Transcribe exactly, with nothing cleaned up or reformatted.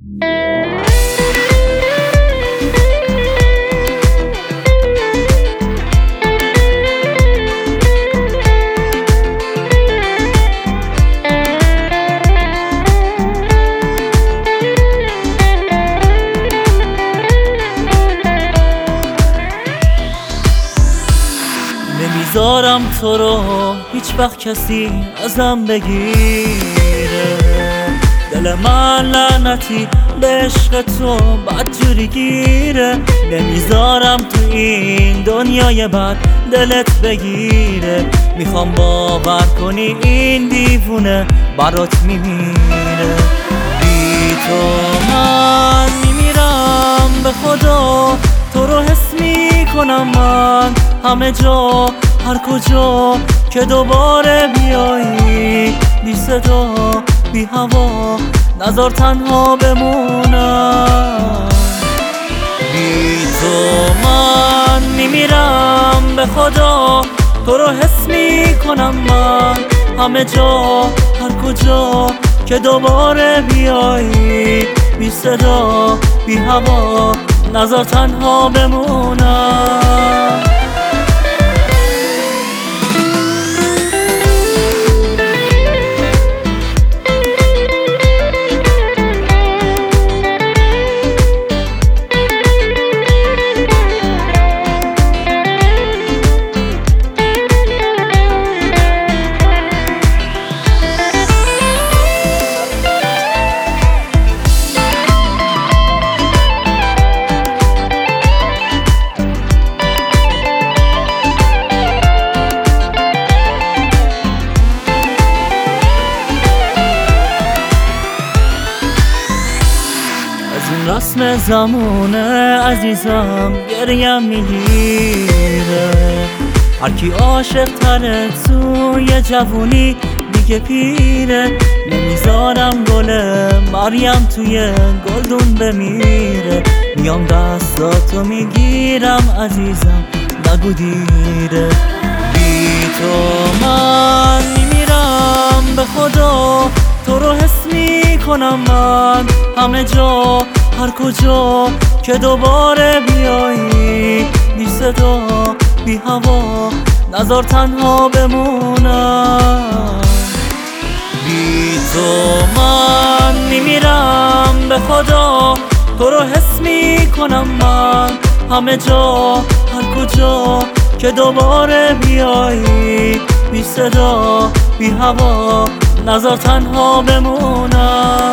نمیذارم تو رو هیچ وقت کسی ازم بگیره، دل من لعنتی به عشق تو بدجوری گیره. نمیذارم تو این دنیای بد دلت بگیره، میخوام باور کنی این دیوونه برات میمیره. بی تو من میمیرم به خدا، تو رو حس میکنم من همه جا هر کجا که دوباره بیایی، بی صدا بی هوا نذار تنها بمونم. بی تو من میمیرم به خدا، تو رو حس میکنم من همه جا هر کجا که دوباره بیایی، بی صدا بی هوا نذار تنها بمونم. رسم زمونه عزیزم گریم میگیره، هر کی عاشق تره توی جوونی دیگه پیره. نمیذارم گل مریم توی گلدون بمیره، میام دستاتو میگیرم عزیزم نگو دیره. بی تو من میمیرم به خدا، تو رو حس میکنم من همه جا هر کجا که دوباره بیایی، بی صدا بی هوا نذار تنها بمونم. بی تو من میمیرم به خدا، تو رو حس میکنم من همه جا هر کجا که دوباره بیایی، بی صدا بی هوا نذار تنها بمونم.